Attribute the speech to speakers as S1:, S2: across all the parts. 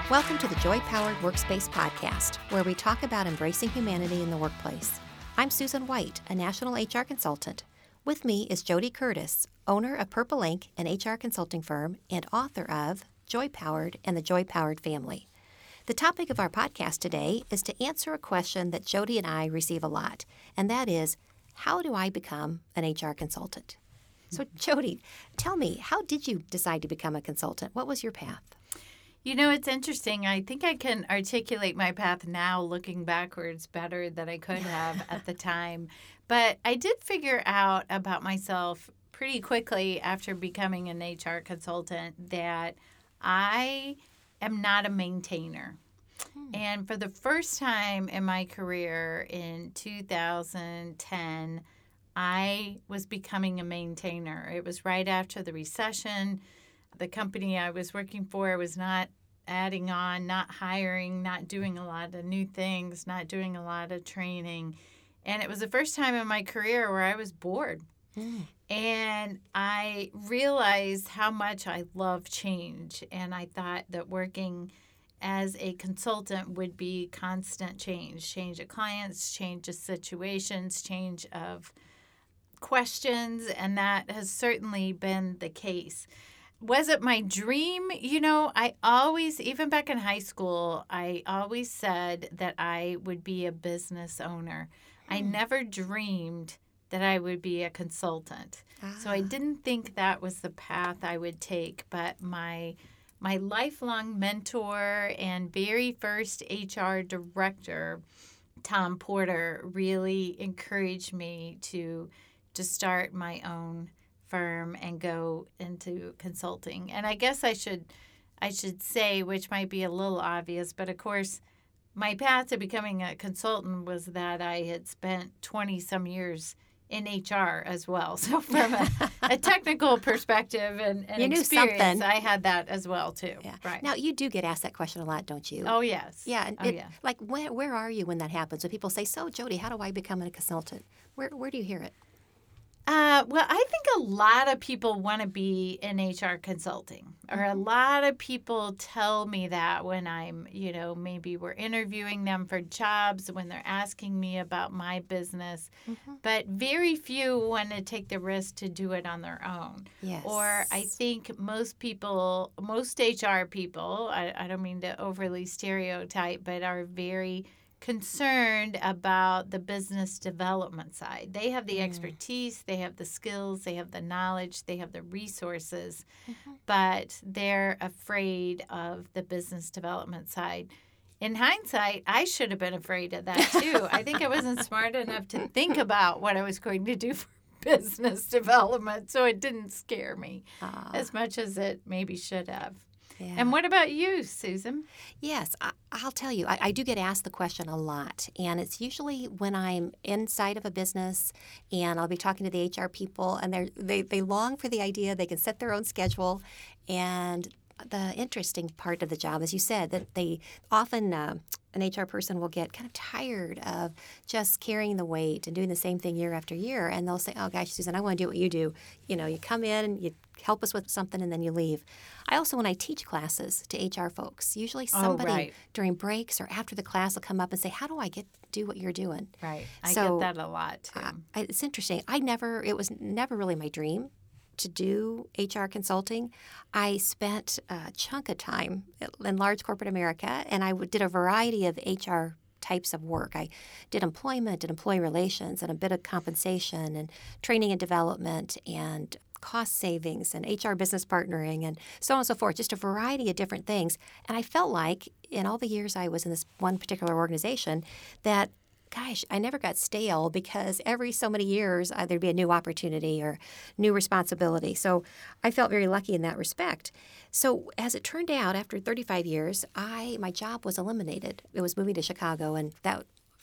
S1: Welcome to the Joy Powered Workspace podcast, where we talk about embracing humanity in the workplace. I'm Susan White, a national HR consultant. With me is Jody Curtis, owner of Purple Ink, an HR consulting firm, and author of Joy Powered and the Joy Powered Family. The topic of our podcast today is to answer a question that Jody and I receive a lot, and that is, how do I become an HR consultant? So, Jody, tell me, how did you decide to become a consultant? What was your path?
S2: You know, it's interesting. I think I can articulate my path now looking backwards better than I could have at the time. But I did figure out about myself pretty quickly after becoming an HR consultant that I am not a maintainer. And for the first time in my career in 2010, I was becoming a maintainer. It was right after the recession. The company I was working for was not adding on, not hiring, not doing a lot of new things, not doing a lot of training. And it was the first time in my career where I was bored. And I realized how much I love change. And I thought that working as a consultant would be constant change of clients, change of situations, change of questions. And that has certainly been the case. Was it my dream? You know, I always, even back in high school, I always said that I would be a business owner. I never dreamed that I would be a consultant. So I didn't think that was the path I would take. But my lifelong mentor and very first HR director, Tom Porter, really encouraged me to start my own firm and go into consulting. And I guess I should say, which might be a little obvious, but of course, my path to becoming a consultant was that I had spent 20 some years in HR as well. So from a technical perspective and
S1: you knew
S2: experience,
S1: something.
S2: I had that as well too.
S1: Yeah.
S2: Right.
S1: Now, you do get asked that question a lot, don't you?
S2: Oh, yes.
S1: Yeah. And
S2: yeah.
S1: Like, where are you when that happens? When people say, so, Jody, how do I become a consultant? Where do you hear it?
S2: Well, I think a lot of people want to be in HR consulting, or a lot of people tell me that when I'm, maybe we're interviewing them for jobs, when they're asking me about my business, but very few want to take the risk to do it on their own.
S1: Yes.
S2: Or I think most HR people, I don't mean to overly stereotype, but are very concerned about the business development side. They have the expertise, they have the skills, they have the knowledge, they have the resources, but they're afraid of the business development side. In hindsight, I should have been afraid of that too. I think I wasn't smart enough to think about what I was going to do for business development, so it didn't scare me as much as it maybe should have.
S1: Yeah.
S2: And what about you, Susan? Yes,
S1: I'll tell you, I do get asked the question a lot, and it's usually when I'm inside of a business and I'll be talking to the HR people, and they long for the idea they can set their own schedule. And the interesting part of the job, as you said, that they often an HR person will get kind of tired of just carrying the weight and doing the same thing year after year, and they'll say, oh gosh, Susan, I want to do what you do. You come in and you help us with something and then you leave. I also, when I teach classes to HR folks, usually somebody during breaks or after the class will come up and say, how do I do what you're doing?
S2: Right. I get that a lot too.
S1: It's interesting. It was never really my dream to do HR consulting. I spent a chunk of time in large corporate America, and I did a variety of HR types of work. I did employment and employee relations and a bit of compensation and training and development and cost savings and HR business partnering and so on and so forth, just a variety of different things. And I felt like in all the years I was in this one particular organization that, gosh, I never got stale because every so many years there'd be a new opportunity or new responsibility. So I felt very lucky in that respect. So as it turned out, after 35 years, my job was eliminated. It was moving to Chicago, and that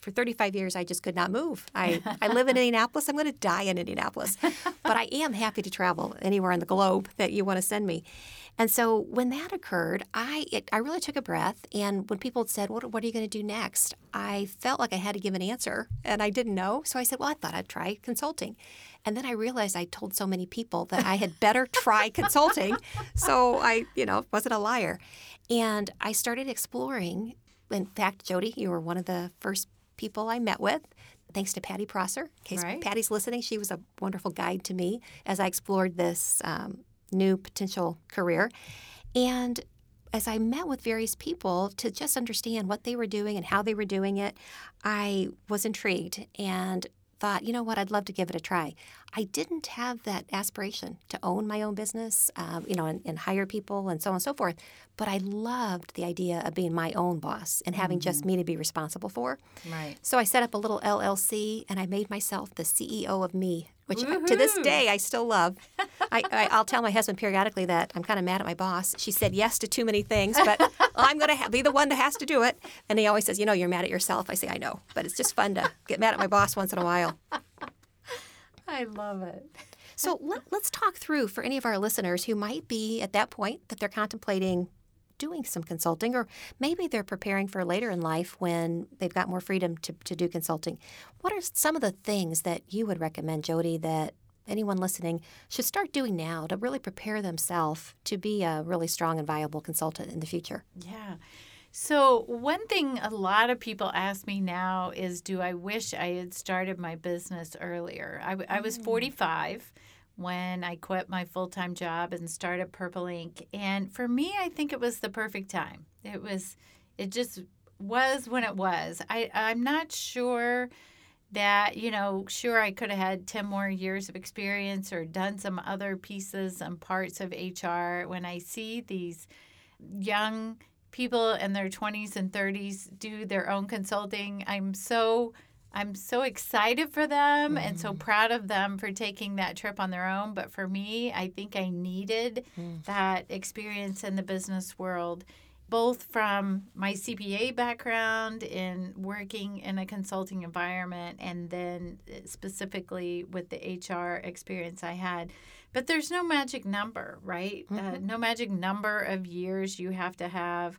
S1: for 35 years, I just could not move. I live in Indianapolis. I'm going to die in Indianapolis. But I am happy to travel anywhere on the globe that you want to send me. And so when that occurred, I really took a breath. And when people said, what are you going to do next? I felt like I had to give an answer, and I didn't know. So I said, well, I thought I'd try consulting. And then I realized I told so many people that I had better try consulting. So I, wasn't a liar. And I started exploring. In fact, Jody, you were one of the first people I met with, thanks to Patty Prosser. In case Patty's listening, she was a wonderful guide to me as I explored this new potential career. And as I met with various people to just understand what they were doing and how they were doing it, I was intrigued and thought, you know what, I'd love to give it a try. I didn't have that aspiration to own my own business, and hire people and so on and so forth. But I loved the idea of being my own boss and having just me to be responsible for.
S2: Right.
S1: So I set up a little LLC, and I made myself the CEO of me, which
S2: Woo-hoo!
S1: To this day I still love. I'll tell my husband periodically that I'm kind of mad at my boss. She said yes to too many things, but I'm going to be the one that has to do it. And he always says, you're mad at yourself. I say, I know, but it's just fun to get mad at my boss once in a while.
S2: I love it.
S1: So let's talk through for any of our listeners who might be at that point that they're contemplating doing some consulting, or maybe they're preparing for later in life when they've got more freedom to do consulting. What are some of the things that you would recommend, Jody, that anyone listening should start doing now to really prepare themselves to be a really strong and viable consultant in the future?
S2: Yeah. So one thing a lot of people ask me now is, do I wish I had started my business earlier? I was 45 when I quit my full-time job and started Purple Ink. And for me, I think it was the perfect time. It just was when it was. I'm not sure that, sure I could have had 10 more years of experience or done some other pieces and parts of HR. When I see these young people in their 20s and 30s do their own consulting, I'm so excited for them and so proud of them for taking that trip on their own. But for me, I think I needed that experience in the business world, both from my CPA background in working in a consulting environment and then specifically with the HR experience I had. But there's no magic number, right? No magic number of years you have to have,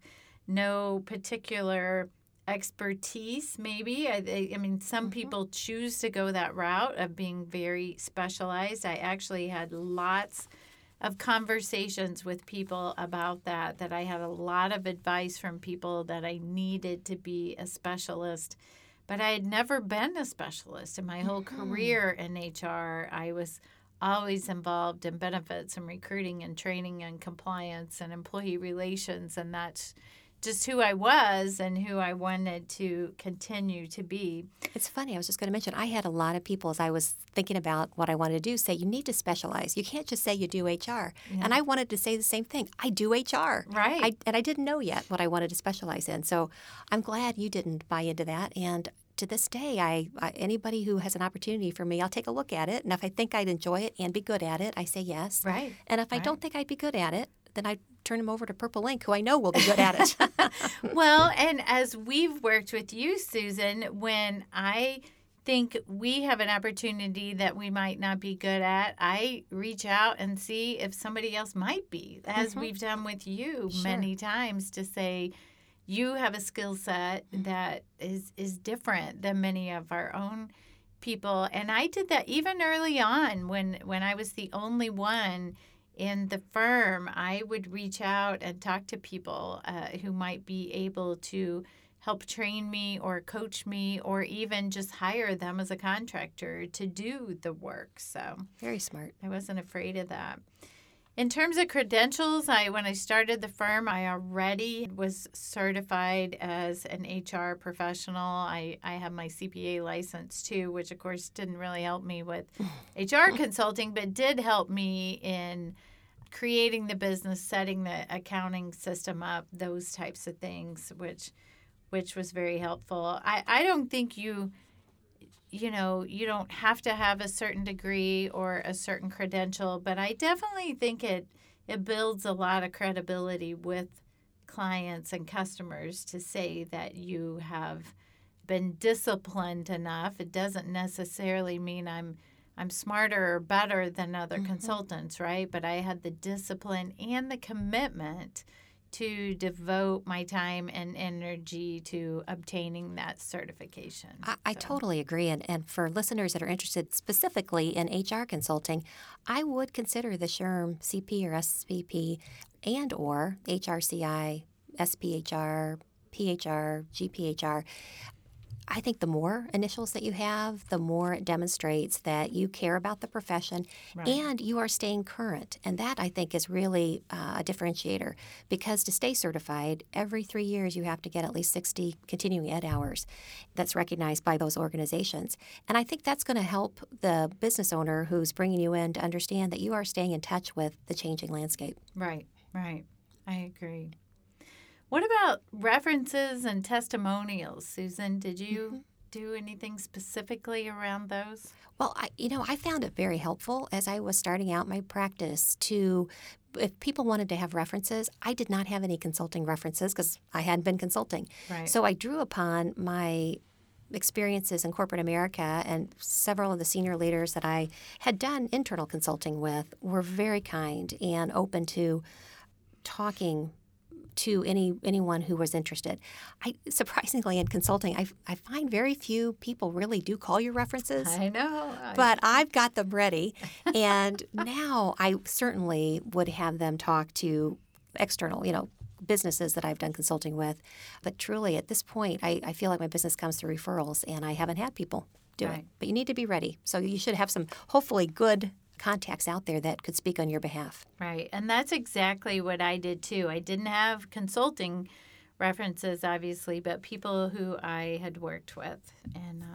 S2: no particular expertise, maybe. I mean, some people choose to go that route of being very specialized. I actually had lots of conversations with people about that I had a lot of advice from people that I needed to be a specialist. But I had never been a specialist in my whole career in HR. I was always involved in benefits and recruiting and training and compliance and employee relations, and that's just who I was and who I wanted to continue to be.
S1: It's funny. I was just going to mention, I had a lot of people as I was thinking about what I wanted to do say, you need to specialize. You can't just say you do HR. Yeah. And I wanted to say the same thing. I do HR.
S2: Right.
S1: And I didn't know yet what I wanted to specialize in. So I'm glad you didn't buy into that. And to this day, I anybody who has an opportunity for me, I'll take a look at it. And if I think I'd enjoy it and be good at it, I say yes.
S2: Right.
S1: And if I don't think I'd be good at it, then I turn them over to Purple Ink, who I know will be good at it.
S2: Well, and as we've worked with you, Susan, when I think we have an opportunity that we might not be good at, I reach out and see if somebody else might be, as we've done with you many times, to say, you have a skill set that is different than many of our own people. And I did that even early on when I was the only one in the firm. I would reach out and talk to people who might be able to help train me or coach me or even just hire them as a contractor to do the work. So
S1: very smart.
S2: I wasn't afraid of that. In terms of credentials, when I started the firm, I already was certified as an HR professional. I have my CPA license too, which of course didn't really help me with HR consulting, but did help me in creating the business, setting the accounting system up, those types of things, which was very helpful. I don't think you don't have to have a certain degree or a certain credential, but I definitely think it builds a lot of credibility with clients and customers to say that you have been disciplined enough. It doesn't necessarily mean I'm smarter or better than other consultants, right? But I had the discipline and the commitment to devote my time and energy to obtaining that certification.
S1: I totally agree. And for listeners that are interested specifically in HR consulting, I would consider the SHRM CP or SVP and or HRCI, SPHR, PHR, GPHR. I think the more initials that you have, the more it demonstrates that you care about the profession and you are staying current. And that, I think, is really a differentiator because to stay certified, every 3 years you have to get at least 60 continuing ed hours that's recognized by those organizations. And I think that's going to help the business owner who's bringing you in to understand that you are staying in touch with the changing landscape.
S2: Right. I agree. What about references and testimonials, Susan? Did you do anything specifically around those?
S1: Well, I found it very helpful as I was starting out my practice if people wanted to have references, I did not have any consulting references because I hadn't been consulting.
S2: Right.
S1: So I drew upon my experiences in corporate America, and several of the senior leaders that I had done internal consulting with were very kind and open to talking to anyone who was interested. Surprisingly, in consulting, I find very few people really do call you references.
S2: I know.
S1: But I've got them ready. And now I certainly would have them talk to external, businesses that I've done consulting with. But truly, at this point, I feel like my business comes through referrals, and I haven't had people do it. But you need to be ready. So you should have some, hopefully, good contacts out there that could speak on your behalf.
S2: Right. And that's exactly what I did too. I didn't have consulting references, obviously, but people who I had worked with and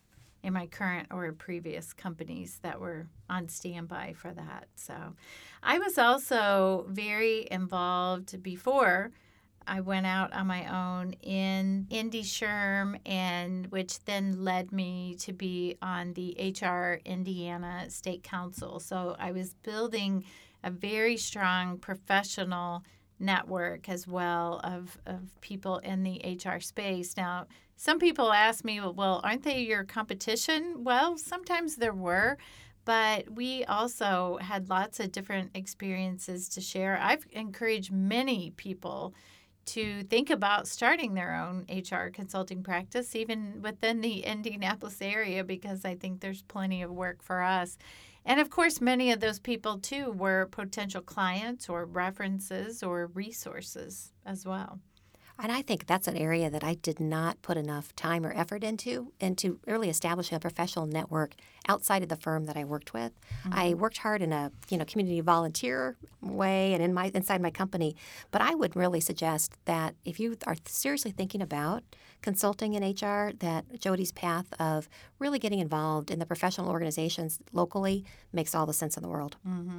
S2: in my current or previous companies that were on standby for that. So I was also very involved before I went out on my own in Indy SHRM, and which then led me to be on the HR Indiana State Council. So I was building a very strong professional network as well of people in the HR space. Now, some people ask me, well, aren't they your competition? Well, sometimes there were. But we also had lots of different experiences to share. I've encouraged many people to think about starting their own HR consulting practice, even within the Indianapolis area, because I think there's plenty of work for us. And of course, many of those people, too, were potential clients or references or resources as well.
S1: And I think that's an area that I did not put enough time or effort into really establishing a professional network outside of the firm that I worked with. I worked hard in a community volunteer way and inside my company, but I would really suggest that if you are seriously thinking about consulting in HR, that Jody's path of really getting involved in the professional organizations locally makes all the sense in the world.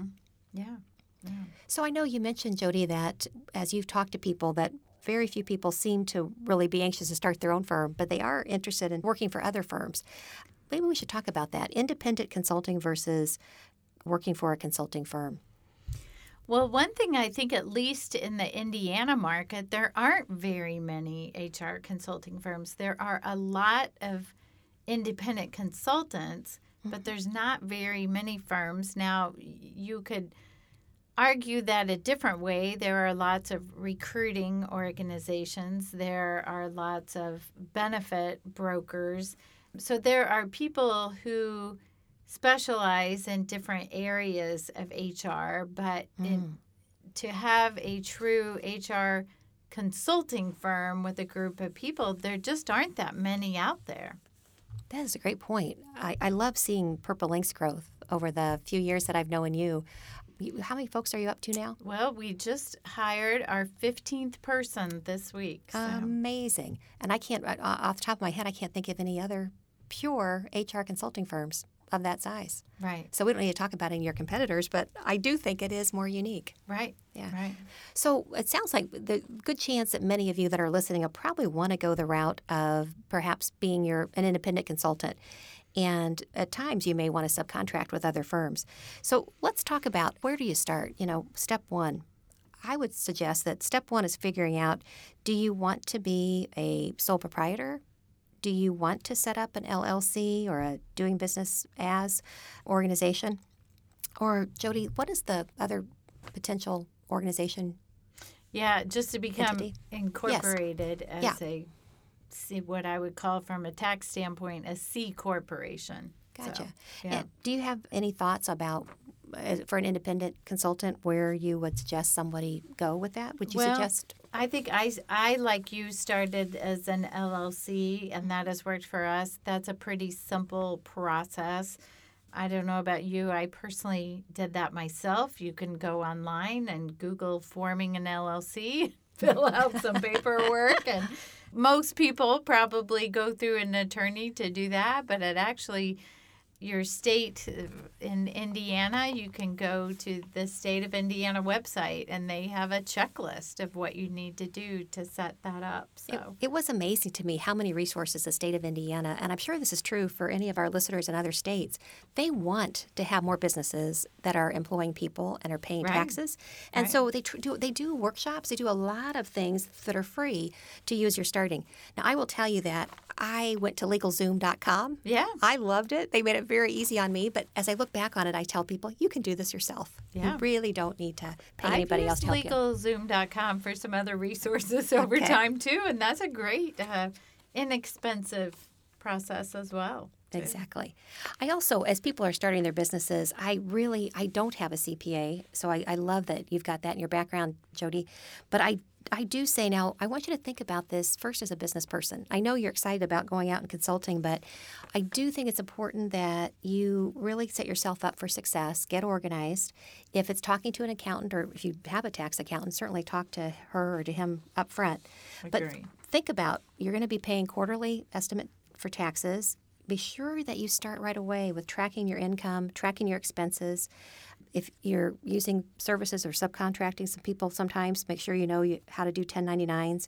S2: Yeah.
S1: So I know you mentioned, Jody, that as you've talked to people that very few people seem to really be anxious to start their own firm, but they are interested in working for other firms. Maybe we should talk about that, independent consulting versus working for a consulting firm.
S2: Well, one thing I think, at least in the Indiana market, there aren't very many HR consulting firms. There are a lot of independent consultants, but there's not very many firms. Now, you could argue that a different way. There are lots of recruiting organizations. There are lots of benefit brokers. So there are people who specialize in different areas of HR, but to have a true HR consulting firm with a group of people, there just aren't that many out there.
S1: That is a great point. I love seeing Purple Link's growth over the few years that I've known you. How many folks are you up to now?
S2: Well, we just hired our 15th person this week. So.
S1: Amazing. And I can't, off the top of my head, I can't think of any other pure HR consulting firms of that size.
S2: Right.
S1: So we don't need to talk about any of your competitors, but I do think it is more unique.
S2: Right.
S1: Yeah.
S2: Right.
S1: So it sounds like the good chance that many of you that are listening will probably want to go the route of perhaps being an independent consultant. And at times you may want to subcontract with other firms. So let's talk about, where do you start? Step one. I would suggest that step one is figuring out, do you want to be a sole proprietor? do you want to set up an LLC or a doing business as organization? Or, Jody, what is the other potential organization?
S2: Yeah, just to become
S1: Entity?
S2: incorporated as
S1: Yeah.
S2: what I would call from a tax standpoint, a C corporation.
S1: Gotcha.
S2: So, yeah.
S1: And do you have any thoughts about, for an independent consultant, where you would suggest somebody go with that? Would you suggest?
S2: I think I, like you, started as an LLC, and that has worked for us. That's a pretty simple process. I don't know about you. I personally did that myself. You can go online and Google forming an LLC, fill out some paperwork, and most people probably go through an attorney to do that, but it actually, your state in Indiana, you can go to the state of Indiana website and they have a checklist of what you need to do to set that up. So
S1: It was amazing to me how many resources the state of Indiana, and I'm sure this is true for any of our listeners in other states, they want to have more businesses that are employing people and are paying
S2: Right.
S1: taxes. And
S2: Right.
S1: so they do workshops. They do a lot of things that are free to use your starting. Now, I will tell you that I went to LegalZoom.com.
S2: yeah.
S1: I loved it. They made it very easy on me. But as I look back on it, I tell people, you can do this yourself.
S2: Yeah.
S1: You really don't need to pay
S2: I've
S1: anybody else
S2: used
S1: to help you.
S2: LegalZoom.com for some other resources over
S1: Okay.
S2: time too, and that's a great, inexpensive process as well. too.
S1: Exactly. I also, as people are starting their businesses, I don't have a CPA, so I love that you've got that in your background, Jody. But I do say now, I want you to think about this first as a business person. I know you're excited about going out and consulting, but I do think it's important that you really set yourself up for success, get organized. If it's talking to an accountant or if you have a tax accountant, certainly talk to her or to him up front. But
S2: Agree.
S1: think about, you're going to be paying quarterly estimate for taxes. Be sure that you start right away with tracking your income, tracking your expenses. If you're using services or subcontracting some people sometimes, make sure you know how to do 1099s.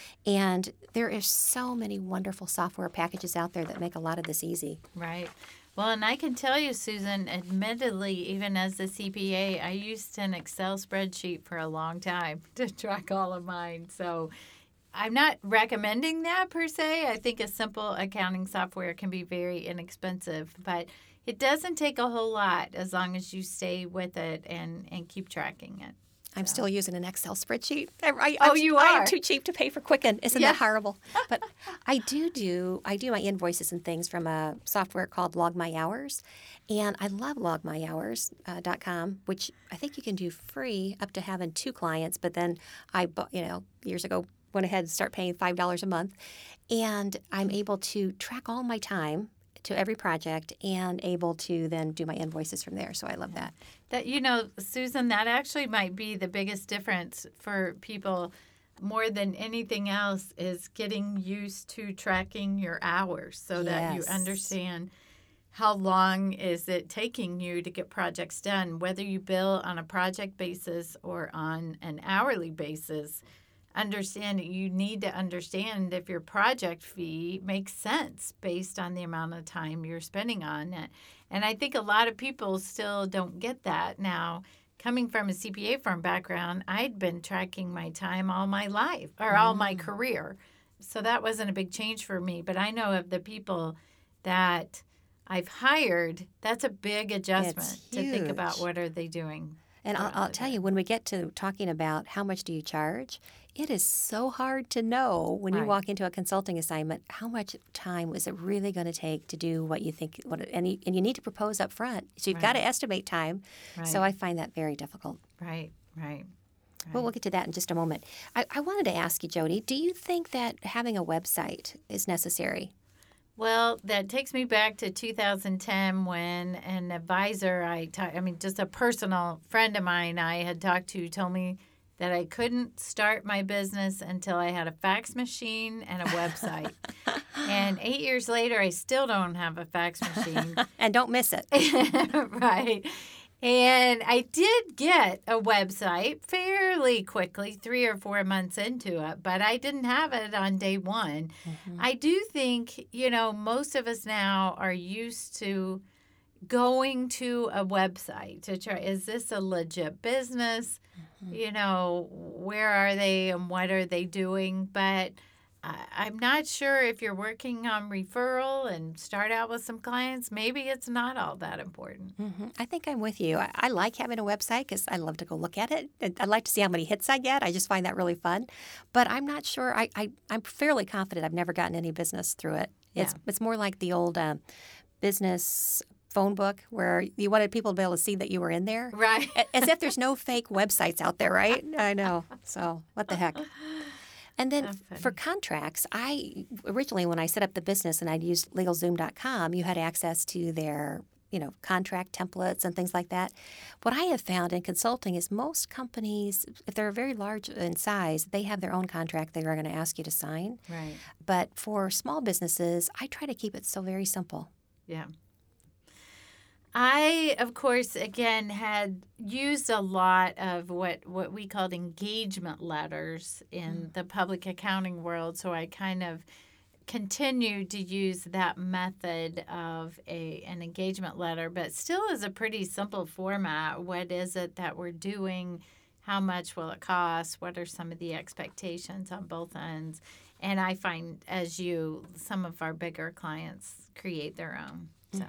S1: And there is so many wonderful software packages out there that make a lot of this easy.
S2: Right. Well, and I can tell you, Susan, admittedly, even as a CPA, I used an Excel spreadsheet for a long time to track all of mine. So I'm not recommending that per se. I think a simple accounting software can be very inexpensive, but it doesn't take a whole lot as long as you stay with it and keep tracking it.
S1: I'm still using an Excel spreadsheet.
S2: You
S1: I
S2: are?
S1: am too cheap to pay for Quicken. Isn't
S2: Yeah.
S1: that horrible? But I do my invoices and things from a software called Log My Hours, and I love logmyhours.com, which I think you can do free up to having 2 clients. But then I, years ago, went ahead and start paying $5 a month, and I'm able to track all my time to every project and able to then do my invoices from there. So I love that.
S2: That, Susan, that actually might be the biggest difference for people more than anything else is getting used to tracking your hours so that you
S1: Yes.
S2: understand how long is it taking you to get projects done, whether you bill on a project basis or on an hourly basis. You need to understand if your project fee makes sense based on the amount of time you're spending on it. And I think a lot of people still don't get that. Now, coming from a CPA firm background, I'd been tracking my time all my life or all my career. So that wasn't a big change for me. But I know of the people that I've hired, that's a big adjustment
S1: It's
S2: to think about
S1: huge.
S2: what are they doing.
S1: And I'll tell you, when we get to talking about how much do you charge, it is so hard to know when you
S2: Right.
S1: walk into a consulting assignment how much time is it really going to take to do what you think. And you need to propose up front. So you've got to
S2: Right.
S1: estimate time.
S2: Right.
S1: So I find that very difficult.
S2: Right.
S1: Well, we'll get to that in just a moment. I wanted to ask you, Jody, do you think that having a website is necessary?
S2: Well, that takes me back to 2010 when an advisor just a personal friend of mine I had talked to told me that I couldn't start my business until I had a fax machine and a website. And 8 years later, I still don't have a fax machine.
S1: And don't miss it.
S2: Right. And I did get a website fairly quickly, 3 or 4 months into it, but I didn't have it on day one. I do think, most of us now are used to going to a website to try, is this a legit business? Where are they and what are they doing? But I'm not sure if you're working on referral and start out with some clients, maybe it's not all that important.
S1: I think I'm with you. I like having a website because I love to go look at it. I'd like to see how many hits I get. I just find that really fun. But I'm not sure. I'm fairly confident I've never gotten any business through it. It's more like the old business phone book where you wanted people to be able to see that you were in there.
S2: Right.
S1: As if there's no fake websites out there, right? I know. So what the heck? And then for contracts, I originally, when I set up the business and I'd used LegalZoom.com, you had access to their, contract templates and things like that. What I have found in consulting is most companies, if they're very large in size, they have their own contract they are going to ask you to sign.
S2: Right.
S1: But for small businesses, I try to keep it so very simple.
S2: Yeah. I, of course, again, had used a lot of what we called engagement letters in the public accounting world. So I kind of continued to use that method of an engagement letter, but still is a pretty simple format. What is it that we're doing? How much will it cost? What are some of the expectations on both ends? And I find, some of our bigger clients create their own. So.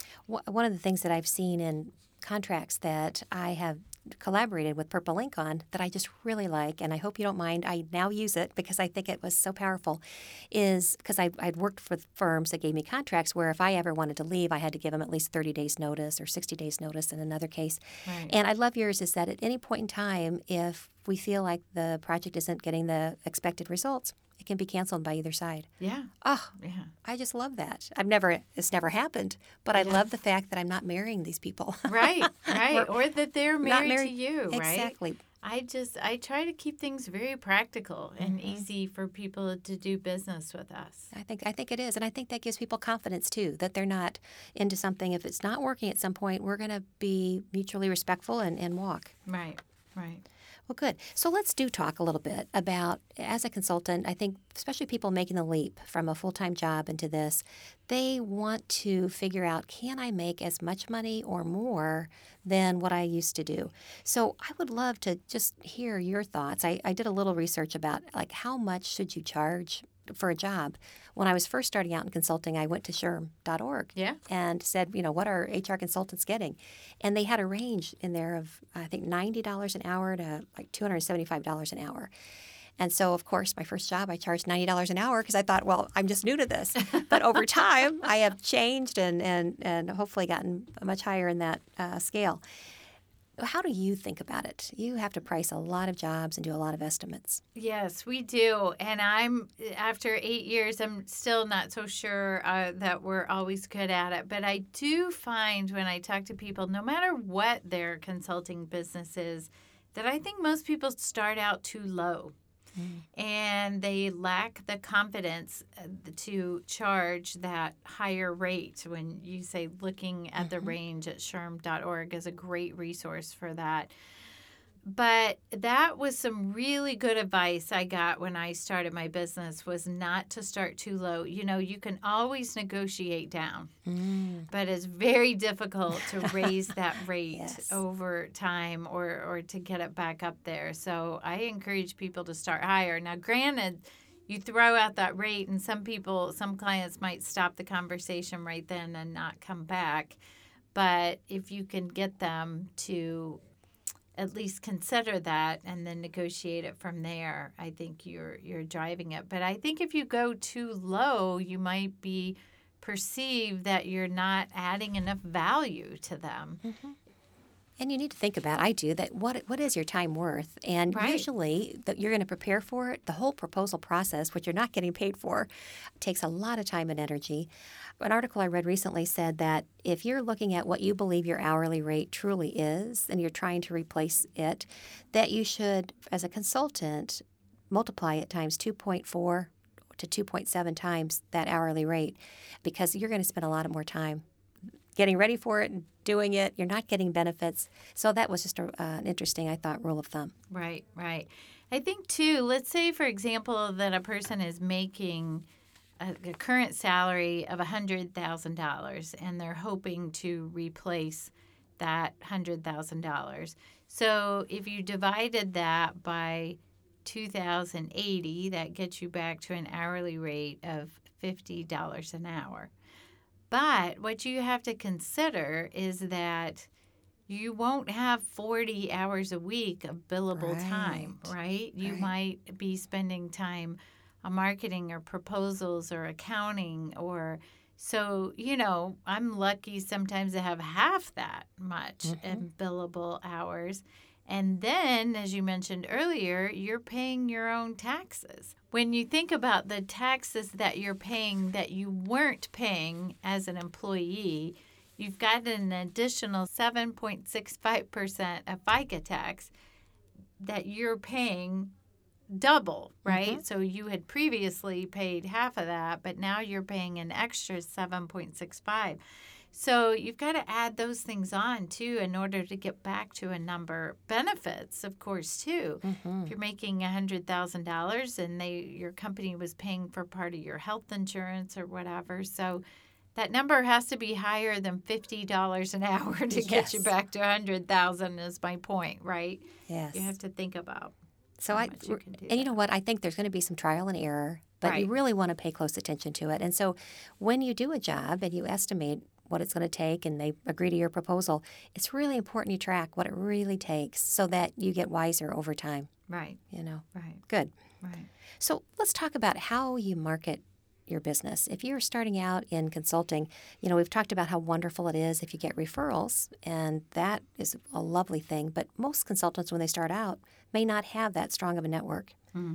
S1: One of the things that I've seen in contracts that I have collaborated with Purple Ink on that I just really like, and I hope you don't mind, I now use it because I think it was so powerful, is because I'd worked with firms that gave me contracts where if I ever wanted to leave, I had to give them at least 30 days notice or 60 days notice in another case.
S2: Right.
S1: And I love yours is that at any point in time, if we feel like the project isn't getting the expected results, it can be canceled by either side.
S2: Yeah.
S1: Oh,
S2: yeah.
S1: I just love that. It's never happened, but I love the fact that I'm not marrying these people.
S2: Right. Or that they're married to you, right?
S1: Exactly.
S2: I try to keep things very practical and easy for people to do business with us.
S1: I think it is, and I think that gives people confidence too, that they're not into something. If it's not working at some point, we're going to be mutually respectful and walk.
S2: Right.
S1: Well, good. So let's talk a little bit about, as a consultant, I think especially people making the leap from a full-time job into this, they want to figure out, can I make as much money or more than what I used to do? So I would love to just hear your thoughts. I did a little research about, like, how much should you charge for a job. When I was first starting out in consulting, I went to SHRM.org and said, what are HR consultants getting? And they had a range in there of, I think, $90 an hour to like $275 an hour. And so, of course, my first job, I charged $90 an hour because I thought, well, I'm just new to this. But over time, I have changed and hopefully gotten much higher in that scale. How do you think about it? You have to price a lot of jobs and do a lot of estimates.
S2: Yes, we do. And after 8 years, I'm still not so sure that we're always good at it. But I do find when I talk to people, no matter what their consulting business is, that I think most people start out too low. And they lack the confidence to charge that higher rate. When you say looking at the range at SHRM.org is a great resource for that. But that was some really good advice I got when I started my business, was not to start too low. You can always negotiate down, but it's very difficult to raise that rate over time or to get it back up there. So I encourage people to start higher. Now, granted, you throw out that rate and some clients might stop the conversation right then and not come back. But if you can get them to at least consider that and then negotiate it from there, I think you're driving it. But I think if you go too low, you might be perceived that you're not adding enough value to them.
S1: And you need to think about, I do, that what is your time worth? And usually that you're going to prepare for it. The whole proposal process, which you're not getting paid for, takes a lot of time and energy. An article I read recently said that if you're looking at what you believe your hourly rate truly is and you're trying to replace it, that you should, as a consultant, multiply it times 2.4 to 2.7 times that hourly rate, because you're going to spend a lot more time getting ready for it and doing it. You're not getting benefits. So that was just an interesting, I thought, rule of thumb.
S2: Right. I think, too, let's say, for example, that a person is making a current salary of $100,000 and they're hoping to replace that $100,000. So if you divided that by $2,080. That gets you back to an hourly rate of $50 an hour. But what you have to consider is that you won't have 40 hours a week of billable time, right? You might be spending time on marketing or proposals or accounting or so, I'm lucky sometimes to have half that much in billable hours. And then, as you mentioned earlier, you're paying your own taxes. When you think about the taxes that you're paying that you weren't paying as an employee, you've got an additional 7.65% of FICA tax that you're paying double, right? So you had previously paid half of that, but now you're paying an extra 7.65. So you've got to add those things on, too, in order to get back to a number. Benefits, of course, too. If you're making $100,000 and your company was paying for part of your health insurance or whatever, so that number has to be higher than $50 an hour to get you back to $100,000 is my point, right?
S1: Yes.
S2: You have to think about
S1: so
S2: how much you can do.
S1: And you know what? I think there's going to be some trial and error, but you really want to pay close attention to it. And so when you do a job and you estimate what it's going to take and they agree to your proposal, it's really important you track what it really takes so that you get wiser over time.
S2: Right.
S1: Right. Good.
S2: Right.
S1: So let's talk about how you market your business. If you're starting out in consulting, we've talked about how wonderful it is if you get referrals, and that is a lovely thing. But most consultants, when they start out, may not have that strong of a network.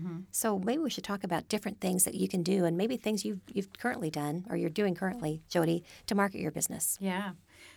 S1: So maybe we should talk about different things that you can do and maybe things you've currently done or you're doing currently, Jody, to market your business.
S2: Yeah.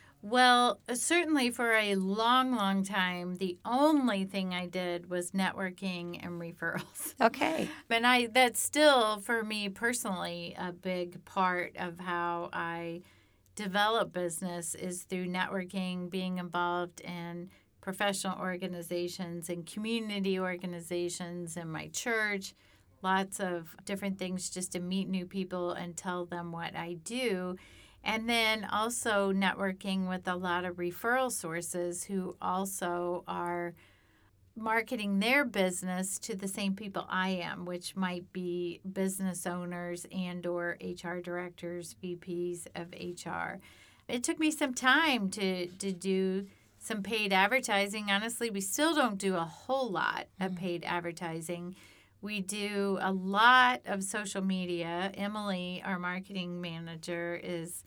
S2: Well, certainly for a long, long time, the only thing I did was networking and referrals.
S1: Okay.
S2: And that's still, for me personally, a big part of how I develop business is through networking, being involved in professional organizations and community organizations in my church, lots of different things just to meet new people and tell them what I do. And then also networking with a lot of referral sources who also are marketing their business to the same people I am, which might be business owners and or HR directors, VPs of HR. It took me some time to do some paid advertising. Honestly, we still don't do a whole lot of paid advertising. We do a lot of social media. Emily, our marketing manager, is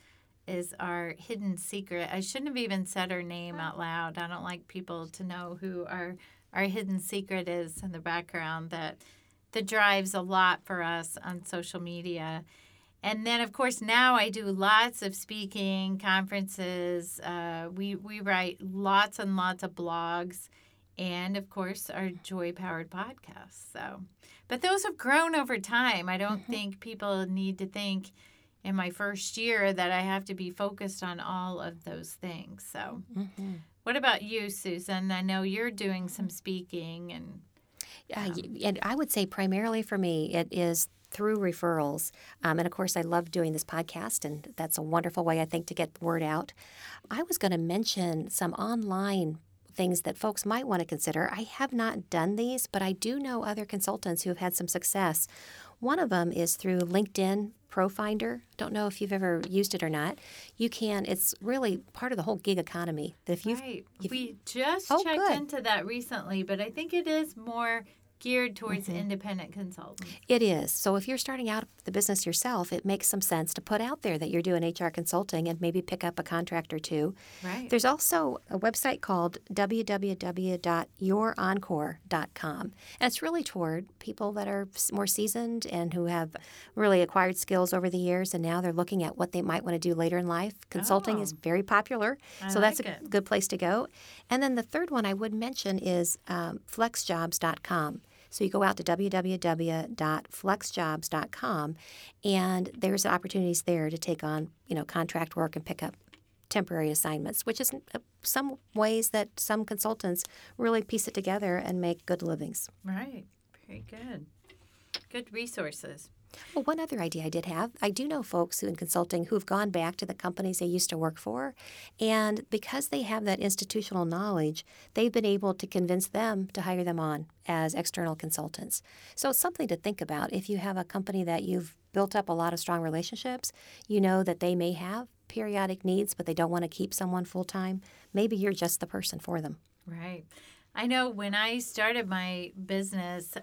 S2: our hidden secret. I shouldn't have even said her name out loud. I don't like people to know who our hidden secret is in the background that drives a lot for us on social media. And then, of course, now I do lots of speaking, conferences. We write lots and lots of blogs. And, of course, our Joy-powered podcast. But those have grown over time. I don't think people need to think in my first year that I have to be focused on all of those things. So what about you, Susan? I know you're doing some speaking.
S1: And I would say primarily for me, it is through referrals. And, of course, I love doing this podcast, and that's a wonderful way, I think, to get the word out. I was going to mention some online things that folks might want to consider. I have not done these, but I do know other consultants who have had some success. One of them is through LinkedIn ProFinder. Don't know if you've ever used it or not. You can. It's really part of the whole gig economy. That if
S2: we just checked into that recently, but I think it is more geared towards independent consultants.
S1: It is. So if you're starting out the business yourself, it makes some sense to put out there that you're doing HR consulting and maybe pick up a contract or two.
S2: Right.
S1: There's also a website called www.yourencore.com. And it's really toward people that are more seasoned and who have really acquired skills over the years, and now they're looking at what they might want to do later in life. Consulting is very popular, so that's a good place to go. And then the third one I would mention is flexjobs.com. So you go out to www.flexjobs.com, and there's opportunities there to take on, contract work and pick up temporary assignments, which is some ways that some consultants really piece it together and make good livings.
S2: Right. Very good. Good resources.
S1: Well, one other idea I did have, I do know folks who in consulting who've gone back to the companies they used to work for, and because they have that institutional knowledge, they've been able to convince them to hire them on as external consultants. So it's something to think about. If you have a company that you've built up a lot of strong relationships, you know that they may have periodic needs, but they don't want to keep someone full-time. Maybe you're just the person for them.
S2: Right. I know when I started my business,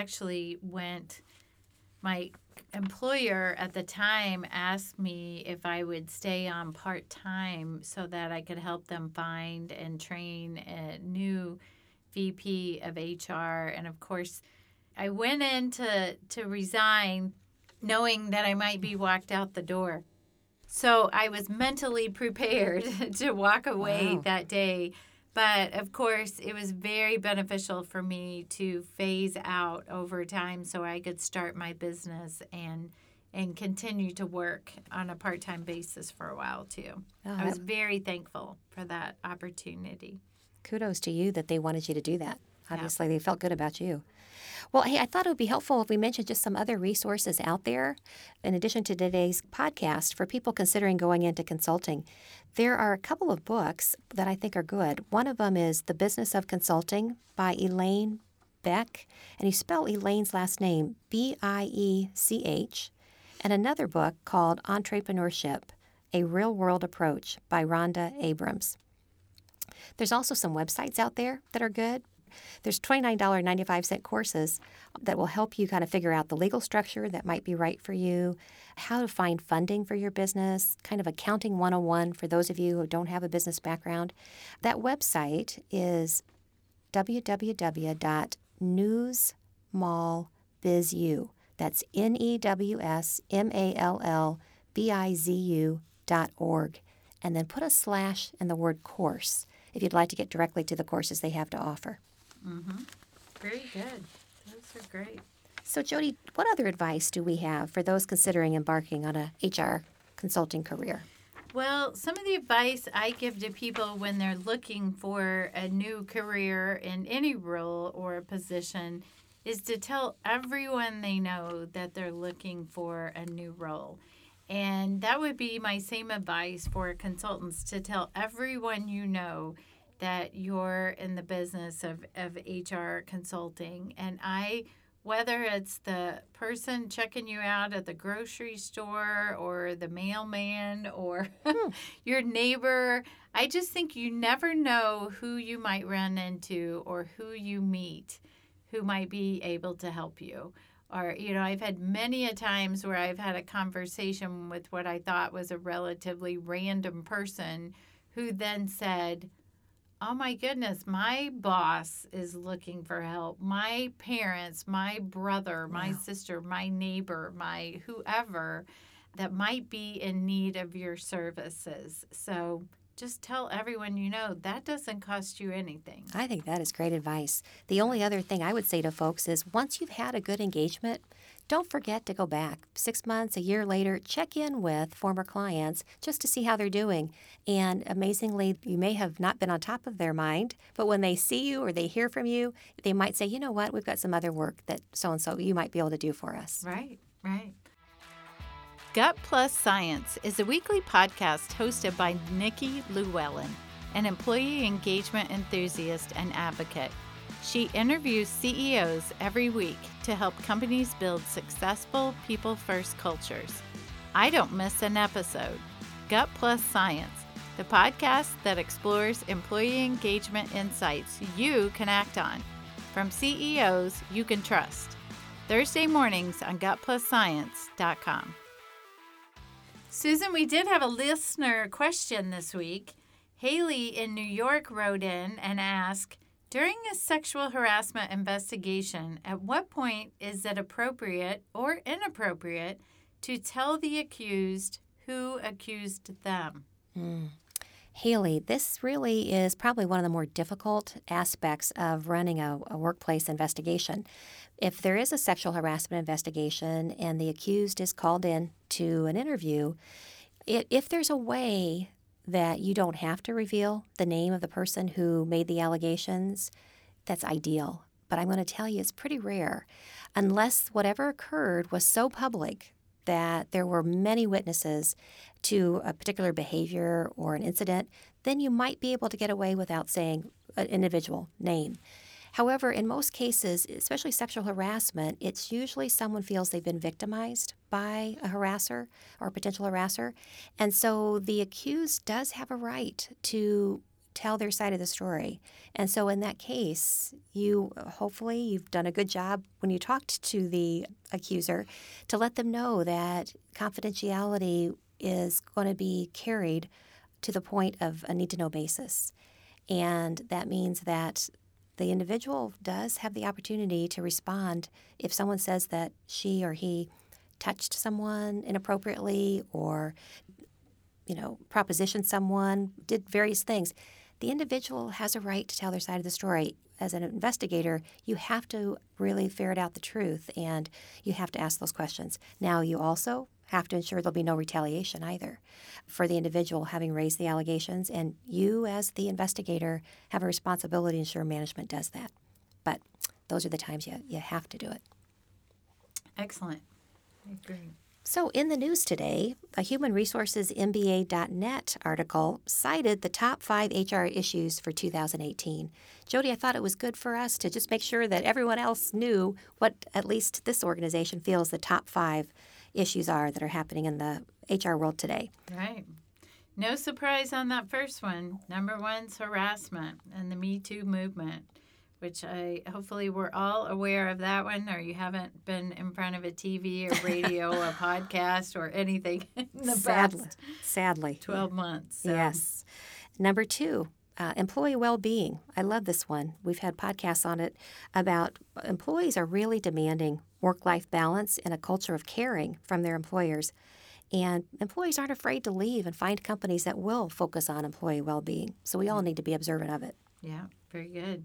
S2: my employer at the time asked me if I would stay on part-time so that I could help them find and train a new VP of HR. And of course, I went in to resign knowing that I might be walked out the door. So I was mentally prepared to walk away
S1: Wow.
S2: that day. But of course, it was very beneficial for me to phase out over time so I could start my business and continue to work on a part-time basis for a while too. I was very thankful for that opportunity.
S1: Kudos to you that they wanted you to do that.
S2: Yeah.
S1: Obviously, they felt good about you. Well, hey, I thought it would be helpful if we mentioned just some other resources out there in addition to today's podcast for people considering going into consulting. There are a couple of books that I think are good. One of them is The Business of Consulting by Elaine Beck, and you spell Elaine's last name Biech, and another book called Entrepreneurship, A Real-World Approach by Rhonda Abrams. There's also some websites out there that are good. There's $29.95 courses that will help you kind of figure out the legal structure that might be right for you, how to find funding for your business, kind of accounting 101 for those of you who don't have a business background. That website is www.newsmallbizu. That's NEWSMALLBIZU.org. And then put a slash in the word course if you'd like to get directly to the courses they have to offer.
S2: Mm-hmm. Very good. Those are great.
S1: So, Jody, what other advice do we have for those considering embarking on a HR consulting career?
S2: Well, some of the advice I give to people when they're looking for a new career in any role or position is to tell everyone they know that they're looking for a new role. And that would be my same advice for consultants, to tell everyone you know that you're in the business of HR consulting. And whether it's the person checking you out at the grocery store or the mailman or your neighbor, I just think you never know who you might run into or who you meet who might be able to help you. Or, I've had many a times where I've had a conversation with what I thought was a relatively random person who then said, oh my goodness, my boss is looking for help. My parents, my brother, my sister, my neighbor, my whoever that might be in need of your services. So just tell everyone you know. That doesn't cost you anything.
S1: I think that is great advice. The only other thing I would say to folks is once you've had a good engagement, don't forget to go back 6 months, a year later, check in with former clients just to see how they're doing. And amazingly, you may have not been on top of their mind, but when they see you or they hear from you, they might say, you know what, we've got some other work that so-and-so you might be able to do for us.
S2: Right. Gut Plus Science is a weekly podcast hosted by Nikki Llewellyn, an employee engagement enthusiast and advocate. She interviews CEOs every week to help companies build successful people-first cultures. I don't miss an episode. Gut Plus Science, the podcast that explores employee engagement insights you can act on, from CEOs you can trust. Thursday mornings on gutplusscience.com. Susan, we did have a listener question this week. Haley in New York wrote in and asked, during a sexual harassment investigation, at what point is it appropriate or inappropriate to tell the accused who accused them?
S1: Haley, this really is probably one of the more difficult aspects of running a workplace investigation. If there is a sexual harassment investigation and the accused is called in to an interview, if there's a way that you don't have to reveal the name of the person who made the allegations, that's ideal. but I'm going to tell you it's pretty rare. Unless whatever occurred was so public that there were many witnesses to a particular behavior or an incident, then you might be able to get away without saying an individual name. However, in most cases, especially sexual harassment, it's usually someone feels they've been victimized by a harasser or a potential harasser. And so the accused does have a right to tell their side of the story. And so in that case, hopefully you've done a good job when you talked to the accuser to let them know that confidentiality is going to be carried to the point of a need-to-know basis. And that means that the individual does have the opportunity to respond if someone says that she or he touched someone inappropriately or, propositioned someone, did various things. The individual has a right to tell their side of the story. As an investigator, you have to really ferret out the truth, and you have to ask those questions. Now, you also have to ensure there'll be no retaliation either for the individual having raised the allegations, and you, as the investigator, have a responsibility to ensure management does that. But those are the times you have to do it.
S2: Excellent. I agree.
S1: So in the news today, a Human Resources MBA.net article cited the top 5 HR issues for 2018. Jody, I thought it was good for us to just make sure that everyone else knew what at least this organization feels the top 5 issues are that are happening in the HR world today.
S2: Right. No surprise on that first one. Number 1's harassment and the Me Too movement, which hopefully we're all aware of that one, or you haven't been in front of a TV or radio or podcast or anything in the past
S1: Sadly.
S2: 12 months. So.
S1: Yes. Number 2, employee well-being. I love this one. We've had podcasts on it about employees are really demanding work-life balance and a culture of caring from their employers. And employees aren't afraid to leave and find companies that will focus on employee well-being. So we all need to be observant of it.
S2: Yeah, very good.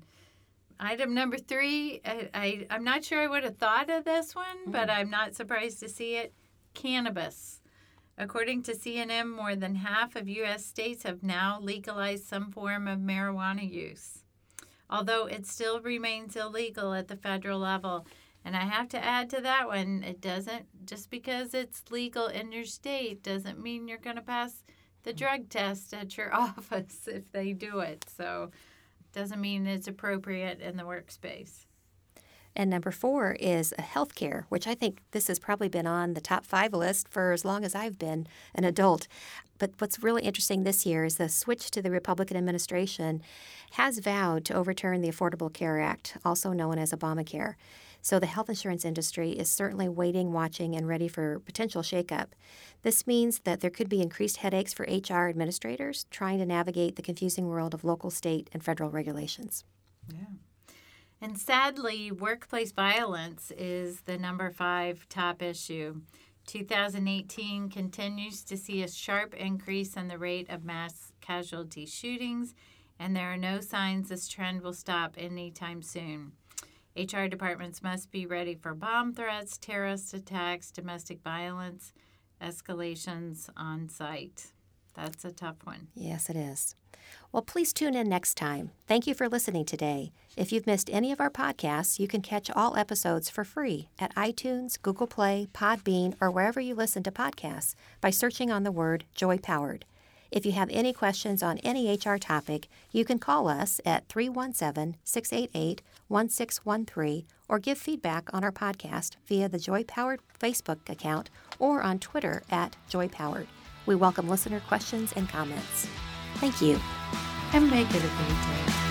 S2: Item number 3, I'm not sure I would have thought of this one, but I'm not surprised to see it. Cannabis. According to CNN, more than half of U.S. states have now legalized some form of marijuana use, although it still remains illegal at the federal level. And I have to add to that one, it doesn't, just because it's legal in your state doesn't mean you're going to pass the drug test at your office if they do it. So it doesn't mean it's appropriate in the workspace.
S1: And number 4 is healthcare, which I think this has probably been on the top 5 list for as long as I've been an adult. But what's really interesting this year is the switch to the Republican administration has vowed to overturn the Affordable Care Act, also known as Obamacare. So the health insurance industry is certainly waiting, watching, and ready for potential shakeup. This means that there could be increased headaches for HR administrators trying to navigate the confusing world of local, state, and federal regulations.
S2: Yeah. And sadly, workplace violence is the number 5 top issue. 2018 continues to see a sharp increase in the rate of mass casualty shootings, and there are no signs this trend will stop anytime soon. HR departments must be ready for bomb threats, terrorist attacks, domestic violence, escalations on site. That's a tough one.
S1: Yes, it is. Well, please tune in next time. Thank you for listening today. If you've missed any of our podcasts, you can catch all episodes for free at iTunes, Google Play, Podbean, or wherever you listen to podcasts by searching on the word Joy Powered. If you have any questions on any HR topic, you can call us at 317-688-1613 or give feedback on our podcast via the Joy Powered Facebook account or on Twitter at Joy Powered. We welcome listener questions and comments. Thank you.
S2: And make it a great day.